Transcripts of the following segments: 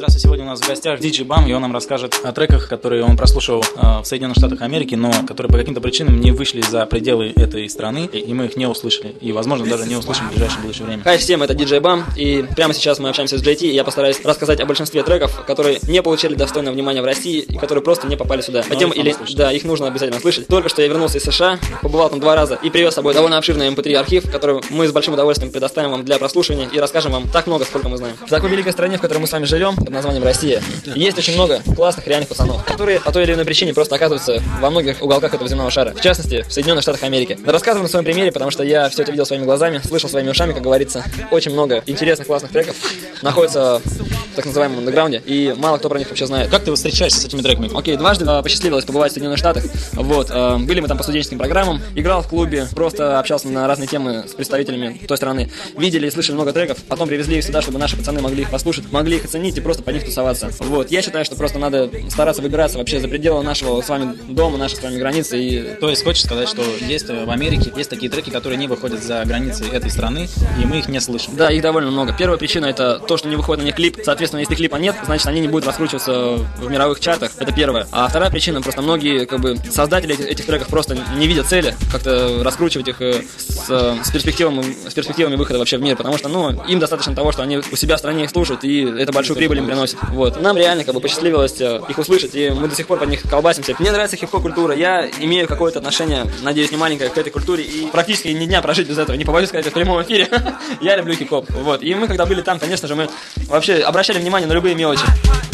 Здравствуйте, сегодня у нас в гостях DJ Bam, и он нам расскажет о треках, которые он прослушал в Соединенных Штатах Америки, но которые по каким-то причинам не вышли за пределы этой страны, и мы их не услышали, и, возможно, даже не услышим в ближайшее будущее время. Хай всем, это DJ Bam, и прямо сейчас мы общаемся с JT, и я постараюсь рассказать о большинстве треков, которые не получили достойного внимания в России, и которые просто не попали сюда. Их нужно обязательно слышать. Только что я вернулся из США, побывал там 2 раза, и привез с собой довольно обширный MP3 архив, который мы с большим удовольствием предоставим вам для прослушивания, и расскажем вам так много, сколько мы знаем. В такой великой стране, в которой мы с вами живем, под названием Россия, есть очень много классных реальных пацанов, которые по той или иной причине просто оказываются во многих уголках этого земного шара, в частности, в Соединенных Штатах Америки. Рассказываю на своем примере, потому что я все это видел своими глазами, слышал своими ушами, как говорится. Очень много интересных, классных треков находится в так называемом андеграунде, и мало кто про них вообще знает. Как ты встречаешься с этими треками? Окей, дважды посчастливилось побывать в Соединенных Штатах. Были мы там по студенческим программам, играл в клубе, просто общался на разные темы с представителями той страны. Видели и слышали много треков, потом привезли их сюда, чтобы наши пацаны могли их послушать, могли их оценить и просто по них тусоваться. Я считаю, что просто надо стараться выбираться вообще за пределы нашего с вами дома, нашей с вами границы. И... То есть хочешь сказать, что есть в Америке есть такие треки, которые не выходят за границы этой страны, и мы их не слышим? Да, их довольно много. Первая причина — это то, что не выходит на них клип. Соответственно, если клипа нет, значит, они не будут раскручиваться в мировых чартах. Это первое. А вторая причина — просто многие создатели этих треков просто не видят цели как-то раскручивать их с перспективами выхода вообще в мир, потому что, им достаточно того, что они у себя в стране их слушают, и это большую прибыль им приносит. Нам реально посчастливилось их услышать, и мы до сих пор под них колбасимся. Мне нравится хип-хоп культура, я имею какое-то отношение, надеюсь, не маленькое, к этой культуре, и практически ни дня прожить без этого, не побоюсь сказать это в прямом эфире. Я люблю хип-хоп. И мы, когда были там, конечно же, мы вообще обращали внимание на любые мелочи.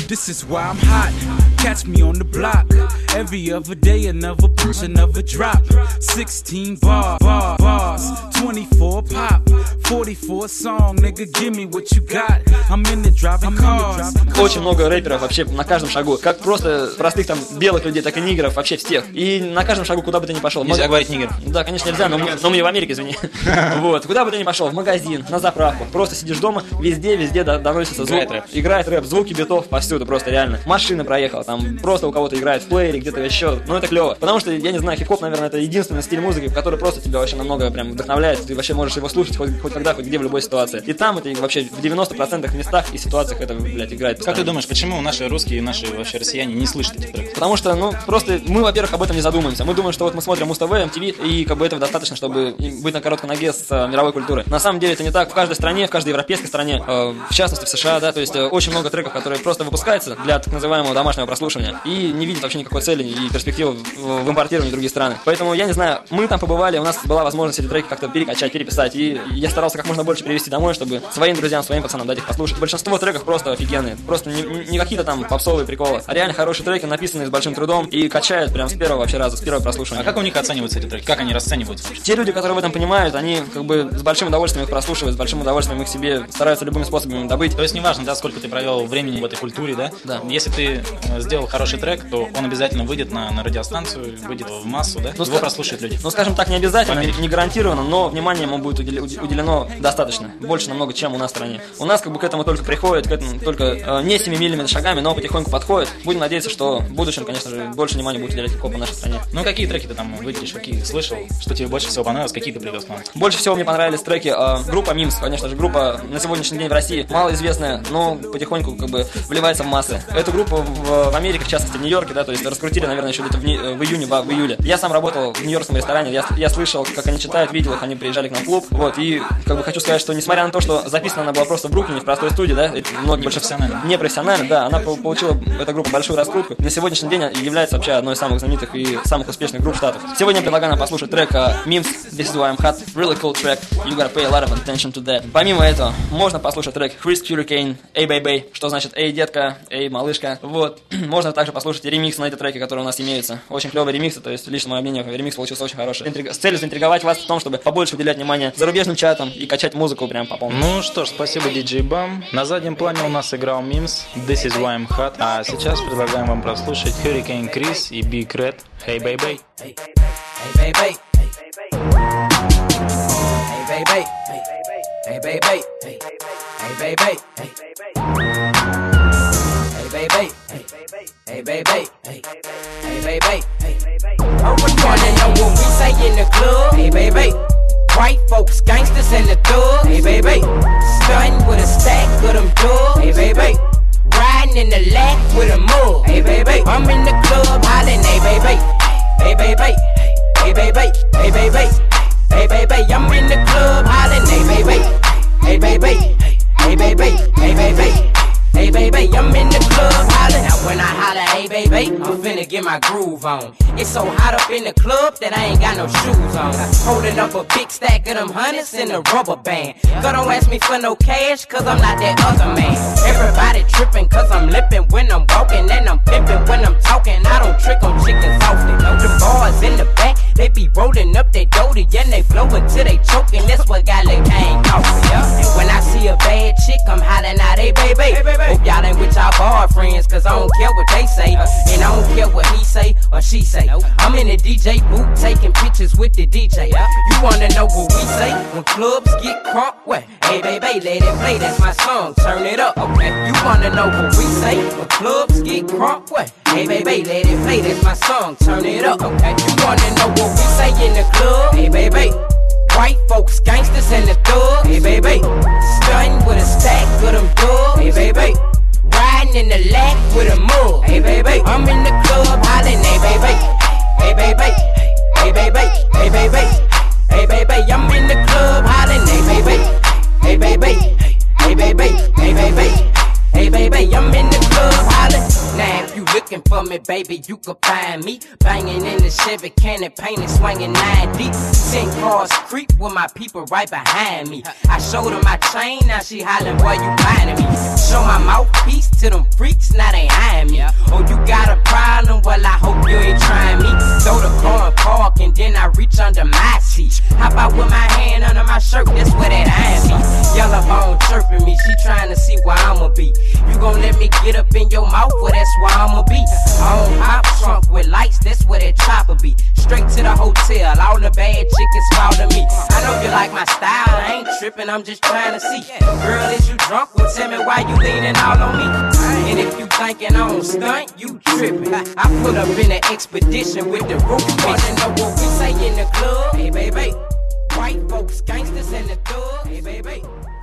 Catch me on the block. Every other day, another push, another drop. 16 bars, 24 pop, 44 song, nigga, give me what you got. I'm in the driving cars. Очень много рэперов вообще на каждом шагу. Как просто простых там белых людей, так и нигеров, вообще всех. И на каждом шагу, куда бы ты ни пошел. Нельзя говорить нигеров. Да, конечно, нельзя, но мы в Америке, извини. Куда бы ты ни пошел, в магазин, на заправку, просто сидишь дома, везде доносится звук. Играет рэп, звуки битов повсюду, просто реально. Машина проехала, там просто у кого-то играет в плеере, где-то еще. Это клево. Потому что, я не знаю, хип-хоп, наверное, это единственный стиль музыки, который просто тебя вообще намного прям вдохновляет. Ты вообще можешь его слушать хоть когда, хоть где, в любой ситуации. И там это вообще в 90% местах и ситуациях это, играет. Как ты думаешь, почему наши русские и наши вообще россияне не слышат этих треков? Потому что, просто мы, во-первых, об этом не задумываемся. Мы думаем, что мы смотрим Муз ТВ, MTV, и этого достаточно, чтобы быть на короткой ноге с мировой культурой. На самом деле это не так. В каждой стране, в каждой европейской стране, в частности в США, да, то есть очень много треков, которые просто выпускаются для так называемого домашнего прослушивания и не видят вообще никакой цели и перспективы в импортировании в другие страны. Поэтому, я не знаю, мы там побывали, у нас была возможность эти треки как-то перекачать, переписать, и я старался как можно больше перевести домой, чтобы своим друзьям, своим пацанам дать их послушать. Большинство треков просто офигенные, просто не какие-то там попсовые приколы, а реально хорошие треки, написанные с большим трудом и качают прям с первого вообще раза, с первого прослушивания. А как у них оцениваются эти треки? Как они расцениваются? Те люди, которые в этом понимают, они с большим удовольствием их прослушивают, с большим удовольствием их себе стараются любыми способами добыть. То есть неважно, да, сколько ты провел времени в этой культуре, да? Да. Если ты сделал хороший трек, то он обязательно выйдет на радиостанцию, выйдет в массу, да? Его прослушают люди. Скажем так, не обязательно, не гарантированно, но внимание ему будет уделено достаточно, больше намного, чем у нас в стране. У нас к этому только приходит, к этому только не семимильными шагами, но потихоньку подходит. Будем надеяться, что в будущем, конечно же, больше внимания будет уделять хип-хопу в нашей стране. Какие треки ты там выделишь, какие слышал, что тебе больше всего понравилось, какие ты привез к нам? Больше всего мне понравились треки группа Мимс, конечно же, группа на сегодняшний день в России малоизвестная, но потихоньку вливается в массы. Эту группу в Америке, в частности в Нью-Йорке, да, то есть раскрутили, наверное, еще где-то в июле. Я сам работал в нью-йоркском ресторане, я слышал, как они читают, видел их, они приезжали к нам в клуб, и хочу сказать, что несмотря на то, что записана она была просто в Бруклине, в простой студии, да, непрофессионально, да, она получила, эта группа, большую раскрутку. На сегодняшний день является вообще одной из самых знаменитых и самых успешных групп Штатов. Сегодня я предлагаю нам послушать трек Memes, This is Why I'm Hot, really cool track, you gotta pay a lot of attention to that. Помимо этого, можно послушать трек Chris Hurricane, Эй, Baby, что значит эй, детка, эй, малышка. Можно также послушать и ремикс на эти треки, которые у нас имеются. Очень клевые ремиксы, то есть, лично мое мнение, ремикс получился очень хороший. С целью заинтриговать вас в том, чтобы побольше уделять внимание зарубежным чатам и качать музыку прям по полной. Что ж, спасибо, DJ Bam. На заднем плане у нас играл Memes, This is Why I'm Hot. А сейчас предлагаем вам прослушать Hurricane Chris и Big Red, Hey Baby. Hey baby, hey baby, hey baby, hey baby, hey baby, hey baby, hey baby. Wanna know what we say in the club? Hey baby, white folks, gangsters and the thugs. Hey baby, stunting with a stack of them dubs. Hey baby, riding in the lag with a mug. Hey baby, I'm in the club hollering, hey baby, hey baby, hey baby, hey baby, hey baby, I'm in the club hollering, hey baby, hey baby, hey baby, hey baby. Hey baby, I'm in the club hollering. Now when I holler, hey baby, I'm finna get my groove on. It's so hot up in the club that I ain't got no shoes on. Holding up a big stack of them hundreds in a rubber band. Girl, don't ask me for no cash, cause I'm not that other man. Everybody tripping cause I'm lipping when I'm walking, and I'm pimping when I'm talking. I don't trick on chickens often. Them boys in the back, they be rolling up their doty, and they blowin' till they choking. That's what got Lil' Kane coffee, yeah. And when I see a bad chick, I'm hollering out, hey baby. Hope y'all ain't with y'all boyfriends, cause I don't care what they say, and I don't care what he say or she say. I'm in the DJ booth taking pictures with the DJ. You wanna know what we say when clubs get crunk? What? Hey baby, let it play, that's my song, turn it up. Okay. You wanna know what we say when clubs get crunk? What? Hey baby, let it play, that's my song, turn it up. Okay. You wanna know what we say in the club? Hey baby, white folks, gangsters, and the thugs. Hey baby, stunting with a stack of them dubs. Hey baby, riding in the lag with a mug. Hey baby, I'm in the club hollering. Hey baby, hey baby, hey baby, hey baby, hey baby, I'm in the club hollering. Hey baby, hey baby, hey baby, hey baby, hey baby, I'm in the club hollering. Now if you looking for me, baby, you can find me banging in the Chevy cannon, painted, swinging 9 deep. 10 cars creep with my people right behind me. I showed her my chain, now she hollering, boy, you finding me. Show my mouthpiece to them freaks, now they eyeing me. Oh, you got a problem? Well, I hope you ain't trying me. Throw the car and park, and then I reach under my seat. How about with my hand under my shirt? That's where that iron be. Yellow bone chirping me, she trying to see where I'ma be. You gon' let me get up in your mouth? Well, that's where I'ma be. On hop trunk with lights, that's where that chopper be. Straight to the hotel, all the bad chickens follow me. I know you like my style, I ain't tripping, I'm just trying to see. Girl, is you drunk? Well, tell me why you leaning all on me. And if you thinking I don't stunt, you tripping. I put up in an expedition with the roof. You wanna know what we say in the club? Hey baby, white folks, gangsters, and the thugs. Hey baby.